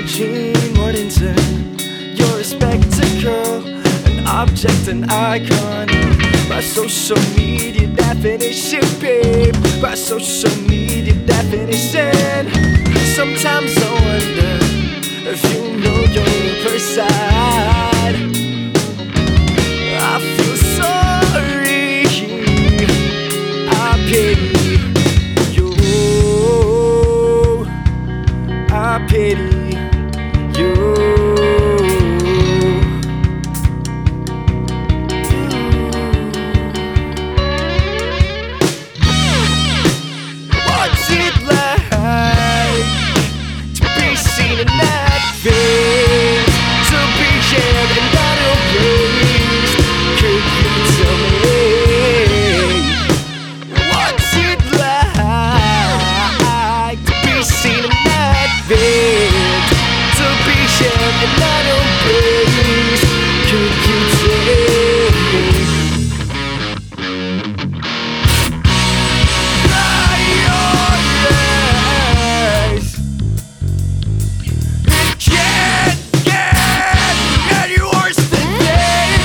Jean Mortensen, you're a spectacle, an object, an icon. By social media definition, babe. By social media definition. Sometimes I wonder if you know your first side. I feel sorry, I pity you, I pity you. What's it like to be seen in that face, to be shared in that embrace? Could you tell me, what's it like to be seen in that face, to be shared in that embrace? Could you tell me? Dry your eyes. It can't get any worse than this.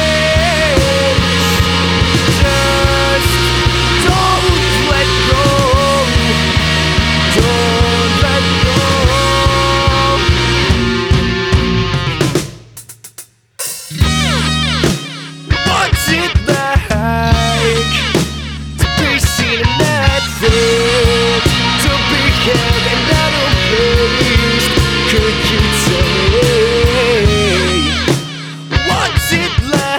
Just don't let go. Don't let go. What's it like to be seen in that field, to be held in that embrace? Could you tell me, what's it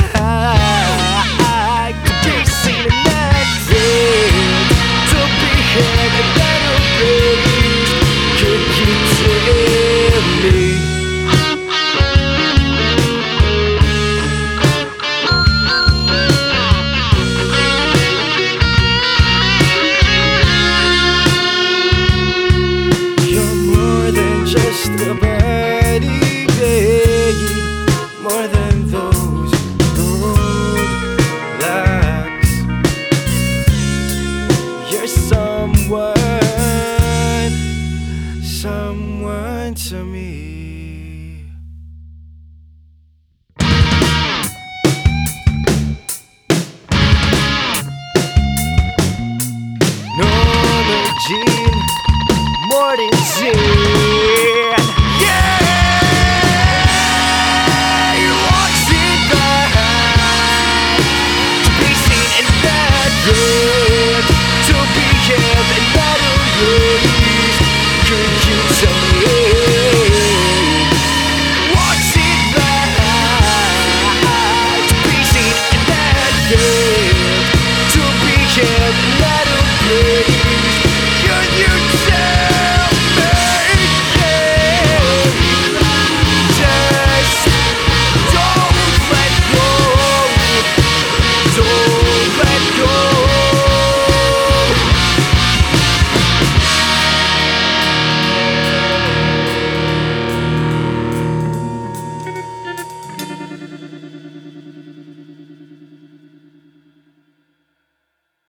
like to be seen in that field, to be held in that embrace? Could you tell me? You're more than just a